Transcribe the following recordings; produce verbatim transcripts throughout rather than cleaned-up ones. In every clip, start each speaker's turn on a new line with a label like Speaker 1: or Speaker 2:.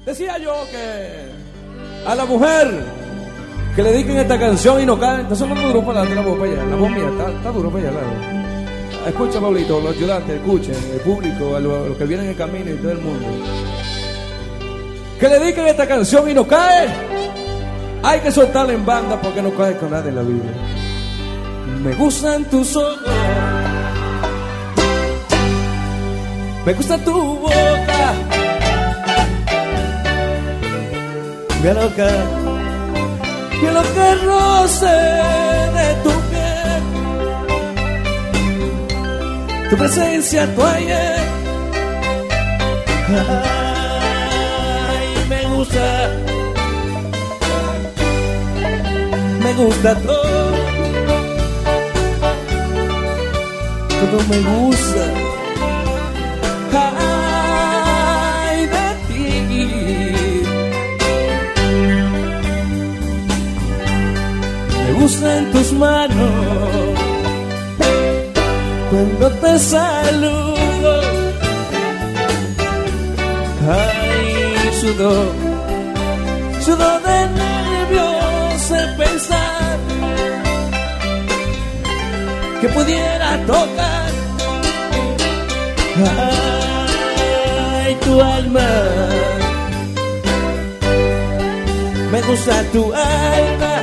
Speaker 1: Decía yo que a la mujer que le dediquen esta canción y no cae, entonces no es duro para adelante la voz para allá, la voz mía está, está duro para allá, claro. Escucha, Pablito, los ayudantes, escuchen, el público, a los, a los que vienen en el camino y todo el mundo. Que le dediquen esta canción y no cae, hay que soltarla en banda porque no cae con nada en la vida. Me gustan tus ojos, me gusta tu boca, me loca, me loca el roce de tu piel, tu presencia, tu aire. Ay, me gusta, me gusta todo, todo me gusta. Ay, de ti. Me gustan tus manos cuando te saludo. Ay, sudor, sudor de nervios de pensar que pudiera tocar. Ay, tu alma, me gusta tu alma,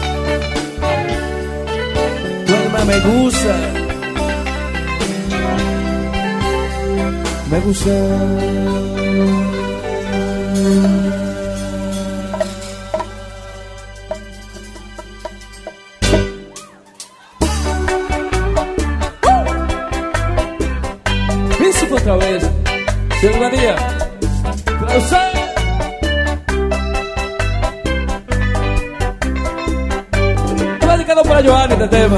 Speaker 1: tu alma me gusta, me gusta. Príncipe otra vez, Silva Díaz, Clausa. Está dedicado para Joan este tema.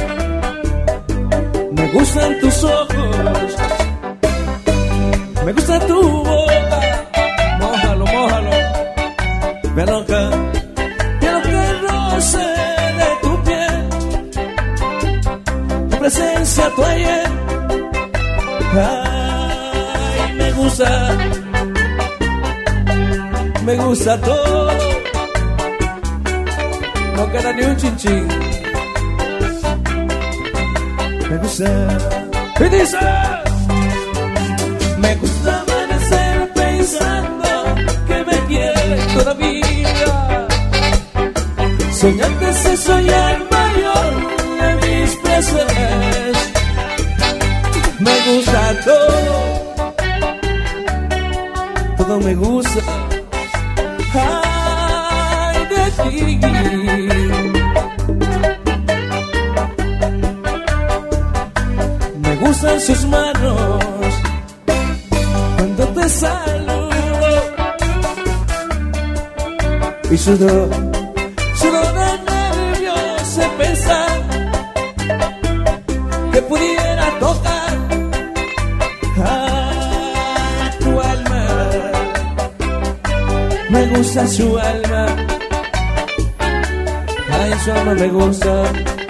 Speaker 1: Me gustan tus ojos, me gusta tu boca, mójalo, mójalo, me loca, me loca el roce de tu piel, tu presencia, tu aire. Ay, me gusta, me gusta todo, no queda ni un chinchín. Me gusta, y dice, me gusta amanecer pensando que me quieres todavía, soñarte si soy el mayor de mis placeres. Me gusta todo, todo me gusta. Ay, de ti. Me gustan sus manos cuando te saludo y sudor, sudor de nervios de pensar que pudiera tocar. Ah, tu alma, me gusta su alma. Ay, su alma me gusta,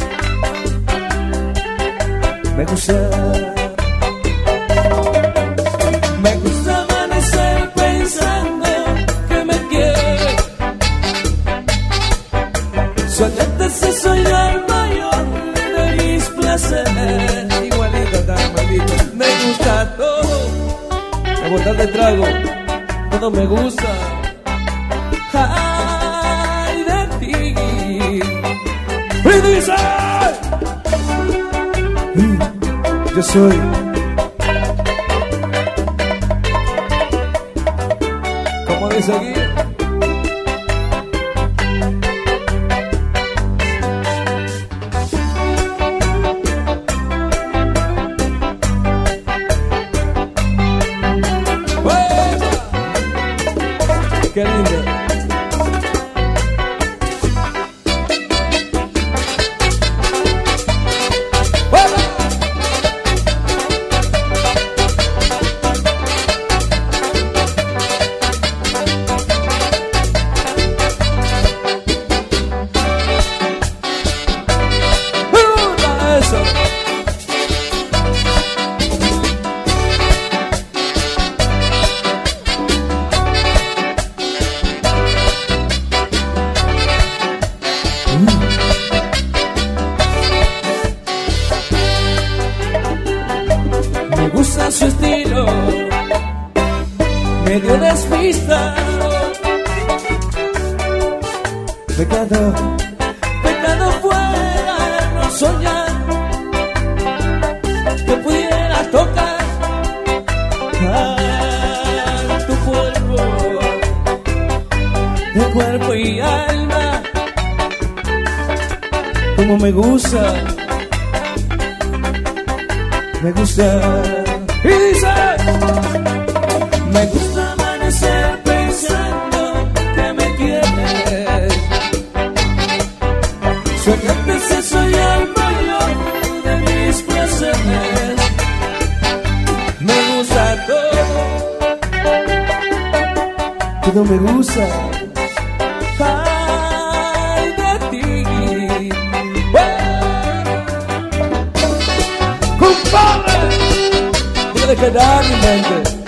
Speaker 1: me gusta. Me gusta amanecer pensando que me quiere, soñarte si soy el mayor de mis placeres. Igualita tan maldita. Me gusta todo, a botar de trago, todo me gusta. Ay, de ti. Y dice, yo soy como dice aquí. Qué lindo. medio despistado. Pecado, pecado fuera no soñar que pudiera tocar a tu cuerpo, de cuerpo y alma, como me gusta, me gusta. Y dice, me gusta amanecer pensando que me quieres. Suéltate ese soy el mayor de mis placeres. Me gusta todo, todo me gusta. Ay, de ti, compadre, debe de quedar mi mente.